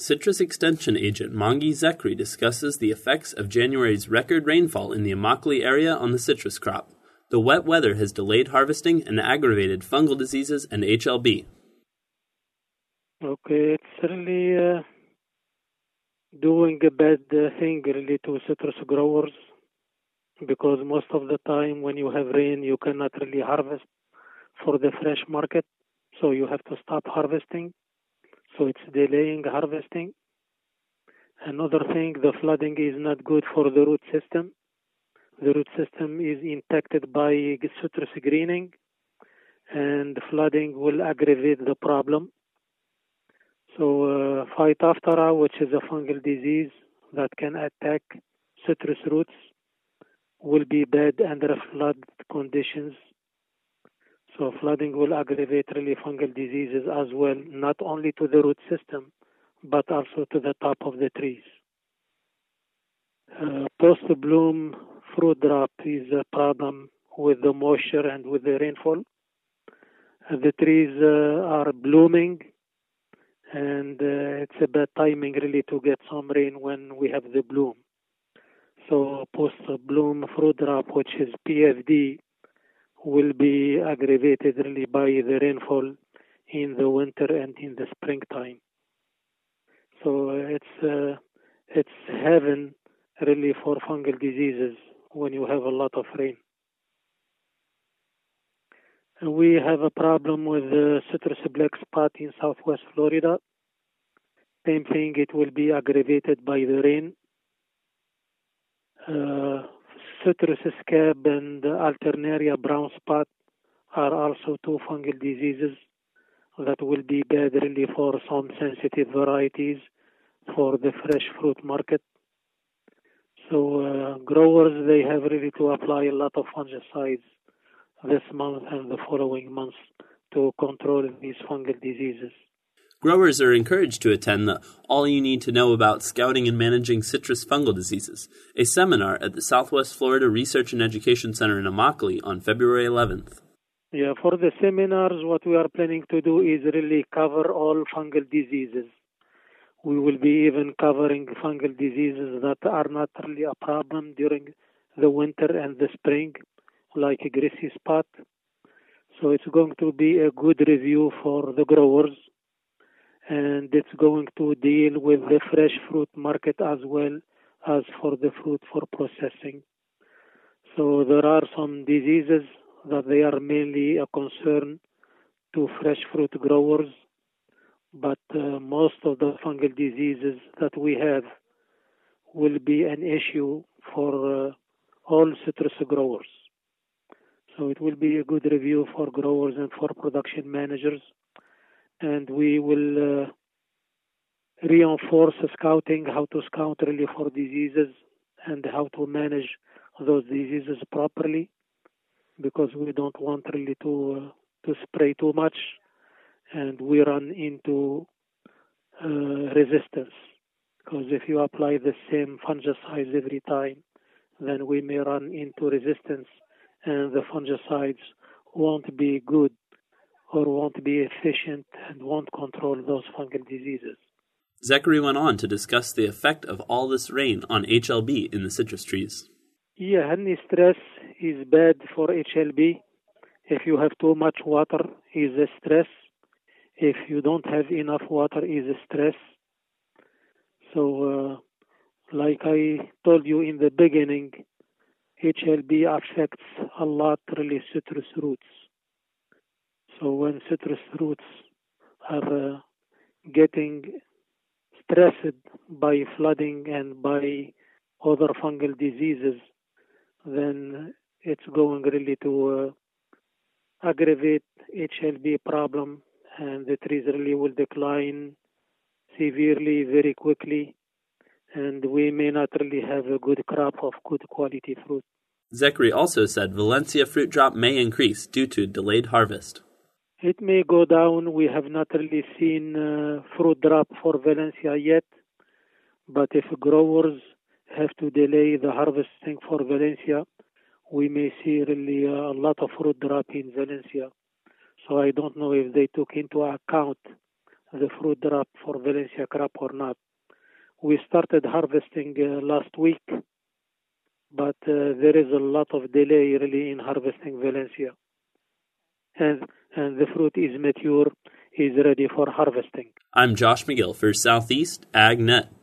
Citrus Extension Agent Mangi Zekri discusses the effects of January's record rainfall in the Immokalee area on the citrus crop. The wet weather has delayed harvesting and aggravated fungal diseases and HLB. Okay, it's really doing a bad thing really to citrus growers, because most of the time when you have rain, you cannot really harvest for the fresh market, so you have to stop harvesting. So it's delaying harvesting. Another thing, the flooding is not good for the root system. The root system is impacted by citrus greening, and flooding will aggravate the problem. So Phytophthora, which is a fungal disease that can attack citrus roots, will be bad under flood conditions. So flooding will aggravate really fungal diseases as well, not only to the root system, but also to the top of the trees. Post-bloom fruit drop is a problem with the moisture and with the rainfall. The trees are blooming, and it's a bad timing really to get some rain when we have the bloom. So post-bloom fruit drop, which is PFD, will be aggravated really by the rainfall in the winter and in the springtime. So it's heaven really for fungal diseases when you have a lot of rain. We have a problem with the citrus black spot in southwest Florida. Same thing, it will be aggravated by the rain. Citrus scab and Alternaria brown spot are also two fungal diseases that will be bad really for some sensitive varieties for the fresh fruit market. So growers, they have really to apply a lot of fungicides this month and the following months to control these fungal diseases. Growers are encouraged to attend the All You Need to Know About Scouting and Managing Citrus Fungal Diseases, a seminar at the Southwest Florida Research and Education Center in Immokalee on February 11th. Yeah, for the seminars, what we are planning to do is really cover all fungal diseases. We will be even covering fungal diseases that are not really a problem during the winter and the spring, like a greasy spot. So it's going to be a good review for the growers, and it's going to deal with the fresh fruit market as well as for the fruit for processing. So there are some diseases that they are mainly a concern to fresh fruit growers, but most of the fungal diseases that we have will be an issue for all citrus growers. So it will be a good review for growers and for production managers, and we will reinforce scouting, how to scout really for diseases and how to manage those diseases properly, because we don't want really to spray too much and we run into resistance. Because if you apply the same fungicides every time, then we may run into resistance and the fungicides won't be good or won't be efficient and won't control those fungal diseases. Zekri went on to discuss the effect of all this rain on HLB in the citrus trees. Yeah, honey stress is bad for HLB. If you have too much water, is a stress. If you don't have enough water, is a stress. So, like I told you in the beginning, HLB affects a lot really citrus roots. So when citrus roots are getting stressed by flooding and by other fungal diseases, then it's going really to aggravate HLB problem, and the trees really will decline severely very quickly, and we may not really have a good crop of good quality fruit. Zekri also said Valencia fruit drop may increase due to delayed harvest. It may go down. We have not really seen fruit drop for Valencia yet, but if growers have to delay the harvesting for Valencia, we may see really a lot of fruit drop in Valencia. So I don't know if they took into account the fruit drop for Valencia crop or not. We started harvesting last week, but there is a lot of delay really in harvesting Valencia. And the fruit is mature, is ready for harvesting. I'm Josh McGill for Southeast AgNet.